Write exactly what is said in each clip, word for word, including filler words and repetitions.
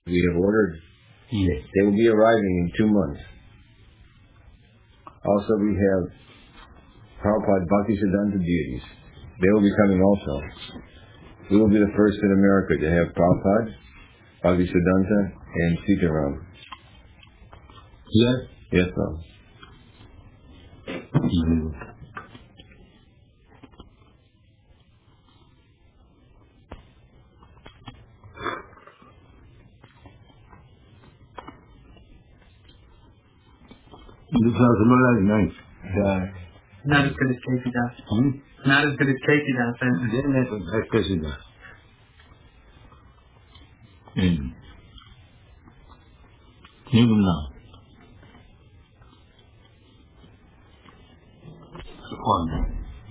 We have ordered. Yes. They will be arriving in two months. Also, we have Prabhupada Bhaktisiddhanta deities. They will be coming also. We will be the first in America to have Prabhupada, Bhaktisiddhanta, and Sitaram. Yes? Yes, sir. Mm-hmm. This sounds really nice. Yeah. Not as good as Casey does. Hmm? Not as good as Casey does. And Then that was like this is that. Hmm. Even now. One.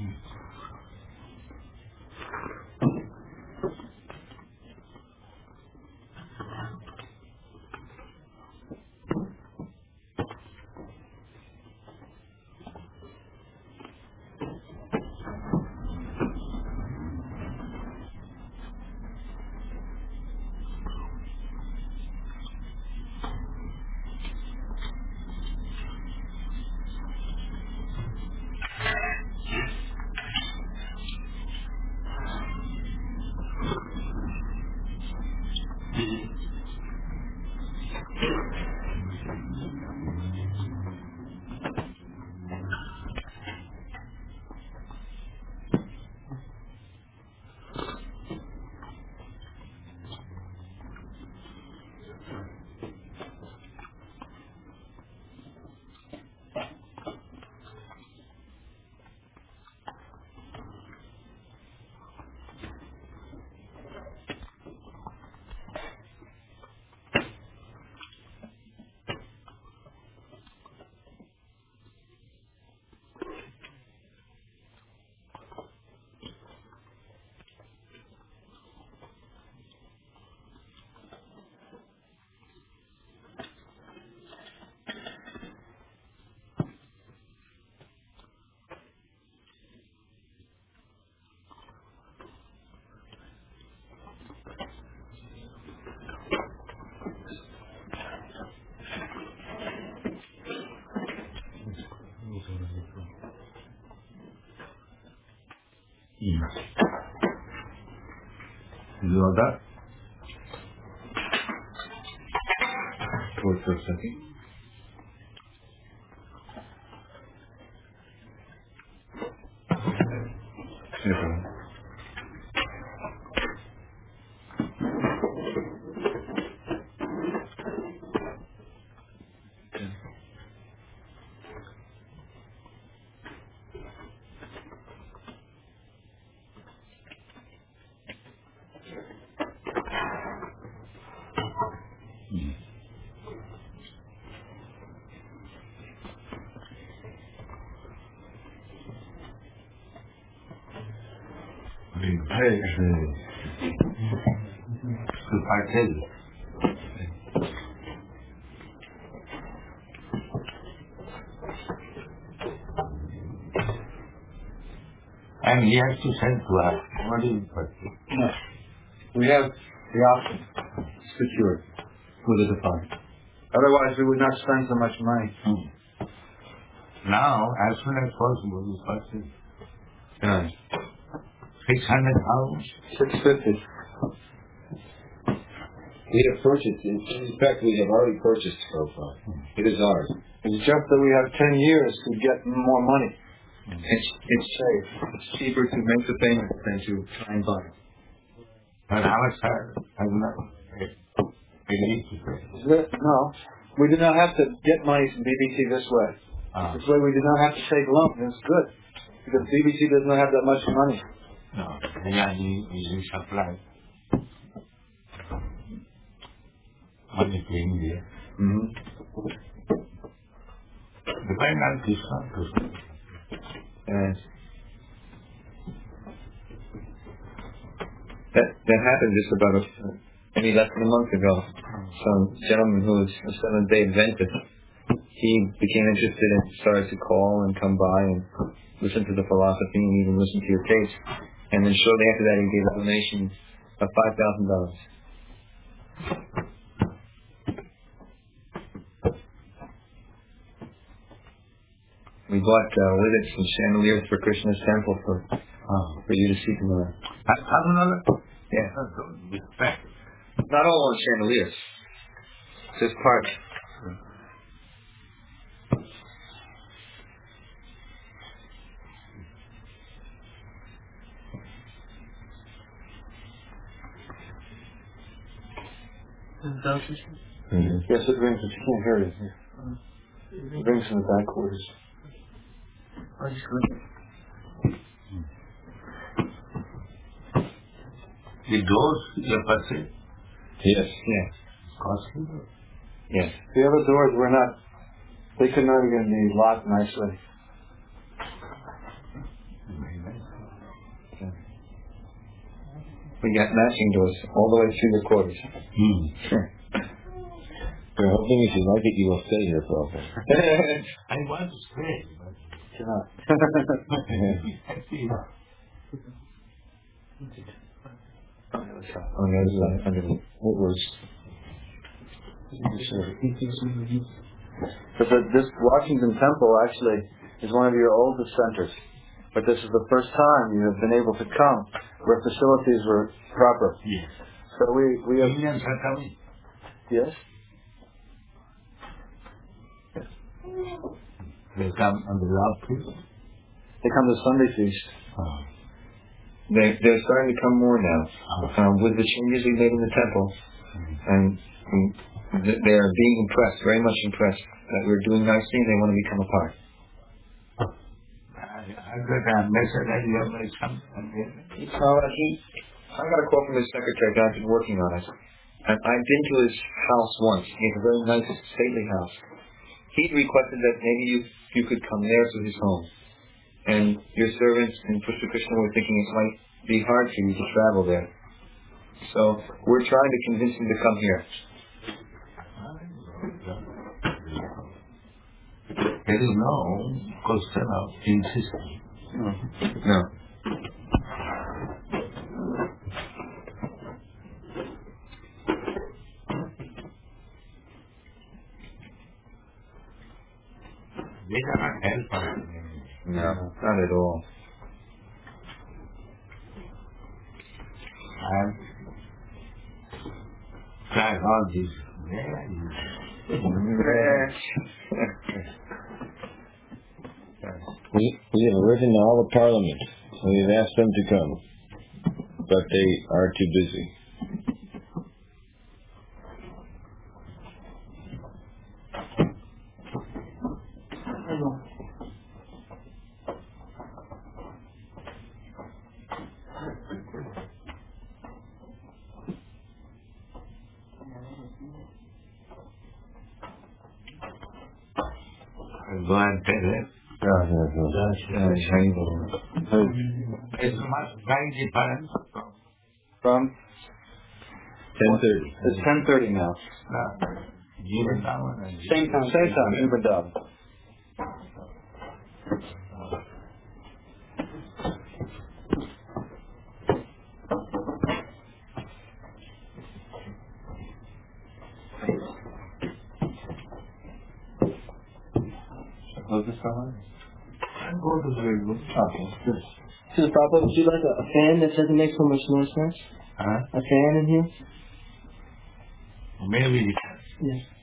You know that? Wait for a second. Okay. Hey, good party. And he has to send to us. What is it? No. We have the option secured with the deposit. Otherwise, we would not spend so much money. Hmm. Now, as soon as possible, we first is Yeah. six hundred pounds. Six fifty. We have purchased it. In fact, we have already purchased Prabhupada. It is ours. It's just that we have ten years to get more money. Mm. It's it's safe. It's cheaper to make the payment than to try and buy. But how much have have not they need to pay? Is it? No. We do not have to get money from B B C this way. Ah. This way we do not have to take loans. It's good. Because B B C does not have that much money. No, yeah, you you supply money to India. Mm-hmm. The finance is not good. Yes. That that happened just about a, maybe less than a month ago. Some gentleman who was a Seventh-day Adventist, he became interested and started to call and come by and listen to the philosophy and even listen to your tapes. And then shortly after that, he gave a donation of five thousand dollars. We bought uh, with it some chandeliers for Krishna's temple for Oh. for you to see tomorrow. Have another? Yeah. Respect. Not all on chandeliers. Just part. Mm-hmm. Yes, it rings, but you can't hear it here. It rings from the back quarters. I just click it. The doors, you perceive? Yes. Yes. Costly. Yes. The other doors were not, they could not even be locked nicely. Very nice. Yeah. We got matching doors all the way through the quarters. Hmm. We're hoping if you like it, you will stay here for a while. I want to stay, but Cannot. I see. On the other side, under the, it was. But the, this Washington Temple actually is one of your oldest centers. But this is the first time you have been able to come where facilities were proper. Yes. So we, we have... Indians are coming. Yes? They come on the last feast. They come to Sunday feast. Oh. They, they're starting to come more now. Oh. Um, with the changes we made in the temple. And, and th- they are being impressed, very much impressed, that we're doing nicely and they want to become a part. I got a message that you have made some. Uh, he, I got a call from his secretary, I've been working on it. And I've been to his house once. He has a very nice, stately house. He requested that maybe you you could come there to his home. And your servants and Pushpa Krishna were thinking it might be hard for you to travel there. So we're trying to convince him to come here. There is no Costello in Sicily. No. They cannot help us. No, not at all. I've tried all these. We, we have written to all the parliament, and we've asked them to come, but they are too busy. I'll go and tell them. It's much very different From? ten thirty. It's ten thirty now. uh, Vrindavan and Same time. Same time, in Vrindavan. Close this door? I'll go to the room. Okay, good. So, Papa, would you like a, a fan that doesn't make so much noise, man? Huh? A fan in here? Maybe. Yes.